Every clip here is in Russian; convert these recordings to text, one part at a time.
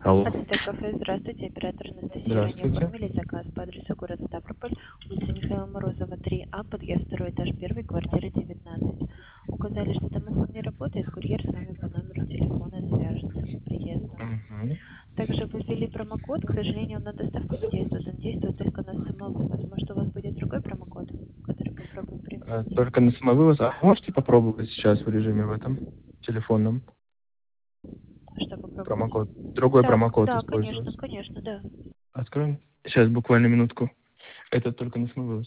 Алло. Ацетек кафе, здравствуйте, оператор Анастасия. Ранее Здравствуйте. оформили заказ по адресу город Ставрополь, улица Михаила Морозова, 3А, подъезд 2, этаж 1, квартира 19. Указали, что домофон не работает, курьер с вами по номеру телефона свяжется с приездом. Мгм. Также вы ввели промокод, к сожалению, он на доставку не действует, он действует только на самовывоз. Может, у вас будет другой промокод, который попробуем применить? Только на самовывоз. А можете попробовать сейчас в режиме в этом телефонном Что попробовать? промокод? Другой Так, промокод да, использовать. конечно, да. Откроем. Сейчас, буквально минутку. Это только на самовывоз.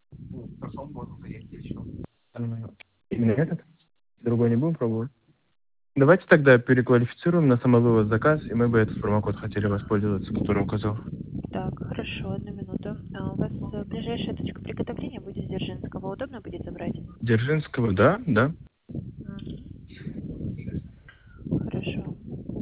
Именно этот? Другой не будем пробовать? Давайте тогда переквалифицируем на самовывоз заказ, и мы бы этот промокод хотели воспользоваться, который указал. Так, хорошо, одну минуту. А у вас ближайшая точка приготовления будет Дзержинского. Удобно будет забрать? Дзержинского, да? Да. Хорошо.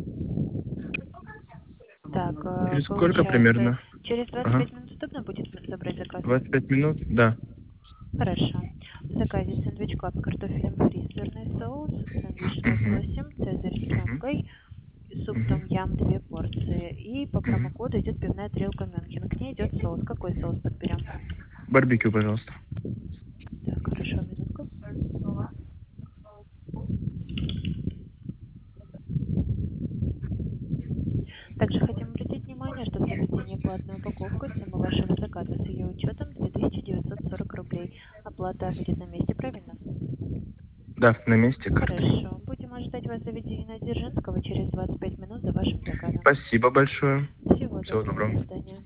Так, Через сколько получается, примерно? через Ага. 25 минут удобно будет забрать заказ? 25 минут? Да. Хорошо. В заказе сэндвич клаб с картофелем фри, сырный соус, сэндвич с Мгм. лососем, цезарь с Мгм. семгой, суп Мгм. том ям 2 порции. И по Мгм. промокоду идет пивная тарелка Мюнхен. К ней идет соус. Какой соус подберем? Барбекю, пожалуйста. Так, хорошо, минутку. Также хотим обратить внимание, что для введения платной упаковку сумма вашего заказа с ее учетом 2940 рублей. Оплата будет на месте, правильно? Да, на месте картой. Хорошо. Будем ожидать вас заведения на Дзержинского через 25 минут за вашим заказом. Спасибо большое. Всего Всего доброго, доброго. до свидания.